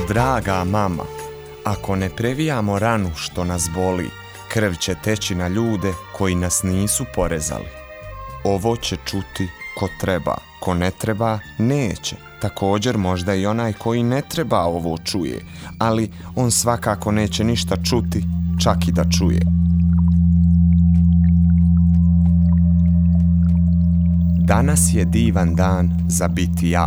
Draga mama, ako ne previjamo ranu što nas boli, krv će teći na ljude koji nas nisu porezali. Ovo će čuti ko treba, ko ne treba neće. Također možda i onaj koji ne treba ovo čuje, ali on svakako neće ništa čuti, čak i da čuje. Danas je divan dan za biti ja.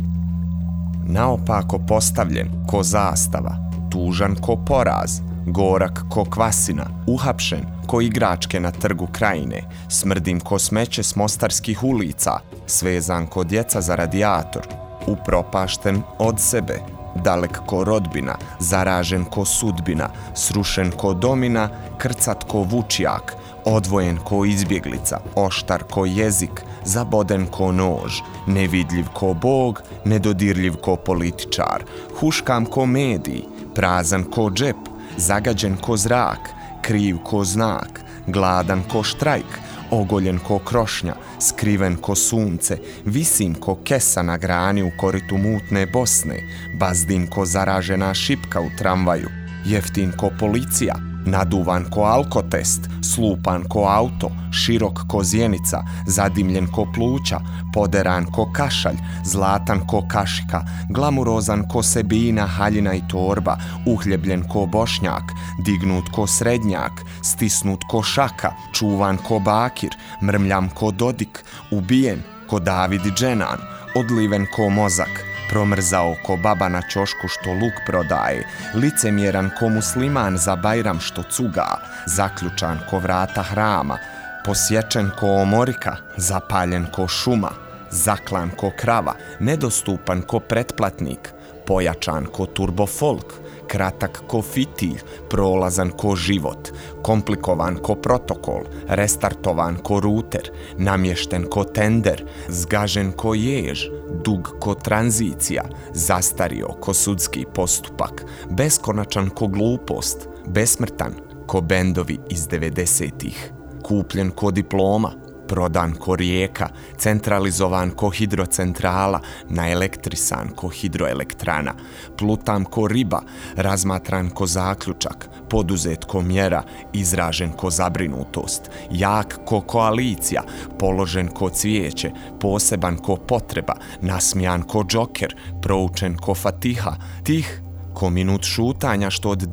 Naopako postavljen ko zastava, tužan ko poraz, gorak ko kvasina, uhapšen ko igračke na trgu Krajine, smrdim ko smeće s mostarskih ulica, svezan ko djeca za radijator, upropašten od sebe, dalek ko rodbina, zaražen ko sudbina, srušen ko domina, krcat ko vučjak, odvojen ko izbjeglica, oštar ko jezik, zaboden ko nož, nevidljiv ko Bog, nedodirljiv ko političar, huškam ko medij, prazan ko džep, zagađen ko zrak, kriv ko znak, gladan ko štrajk, ogoljen ko krošnja, skriven ko sunce, visim ko kesa na grani u koritu mutne Bosne, bazdim ko zaražena šipka u tramvaju, jeftin ko policija, naduvan ko alkotest, slupan ko auto, širok ko zjenica, zadimljen ko pluća, poderan ko kašalj, zlatan ko kašika, glamurozan ko sebina, haljina i torba, uhljebljen ko bošnjak, dignut ko srednjak, stisnut ko šaka, čuvan ko bakir, mrmljam ko Dodik, ubijen ko David i Dženan, odliven ko mozak, promrzao ko baba na ćošku što luk prodaje, licemjeran ko musliman za Bajram što cuga, zaključan ko vrata hrama, posječen ko omorika, zapaljen ko šuma, zaklan ko krava, nedostupan ko pretplatnik, pojačan ko turbofolk, kratak ko fitilj, prolazan ko život, komplikovan ko protokol, restartovan ko ruter, namješten ko tender, zgažen ko jež, dug ko tranzicija, zastario ko sudski postupak, beskonačan ko glupost, besmrtan ko bendovi iz 90-ih, kupljen ko diploma, prodan ko rijeka, centralizovan ko hidrocentrala, naelektrisan ko hidroelektrana, plutam ko riba, razmatran ko zaključak, poduzet ko mjera, izražen ko zabrinutost, jak ko koalicija, položen ko cvijeće, poseban ko potreba, nasmijan ko džoker, proučen ko fatiha, tih ko minut šutanja što od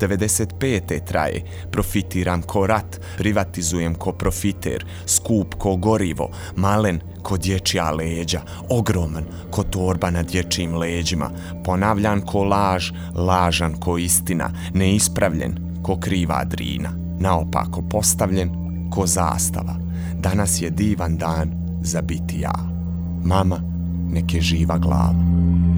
95. traje, profitiram ko rat, privatizujem ko profiter, skup ko gorivo, malen ko dječja leđa, ogroman ko torba na dječjim leđima, ponavljan ko laž, lažan ko istina, neispravljen ko kriva drina, naopako postavljen ko zastava. Danas je divan dan za biti ja. Mama, nek je živa glava.